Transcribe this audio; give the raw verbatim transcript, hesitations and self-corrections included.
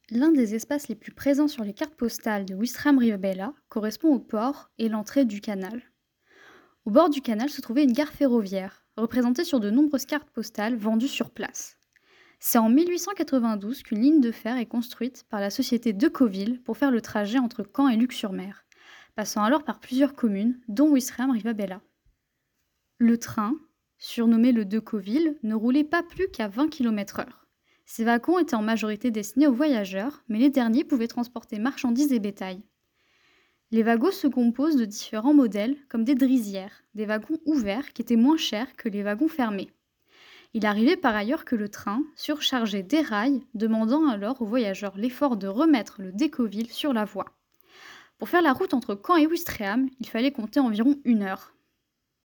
L'un des espaces les plus présents sur les cartes postales de Ouistreham-Rivabella correspond au port et l'entrée du canal. Au bord du canal se trouvait une gare ferroviaire, représentée sur de nombreuses cartes postales vendues sur place. C'est en mille huit cent quatre-vingt-douze qu'une ligne de fer est construite par la société Decoville pour faire le trajet entre Caen et Luc-sur-Mer, passant alors par plusieurs communes, dont Ouistreham-Rivabella. Le train, surnommé le Decoville, ne roulait pas plus qu'à vingt kilomètres heure. Ces wagons étaient en majorité destinés aux voyageurs, mais les derniers pouvaient transporter marchandises et bétail. Les wagons se composent de différents modèles, comme des drisières, des wagons ouverts qui étaient moins chers que les wagons fermés. Il arrivait par ailleurs que le train, surchargé, déraille, demandant alors aux voyageurs l'effort de remettre le Decoville sur la voie. Pour faire la route entre Caen et Ouistreham, il fallait compter environ une heure.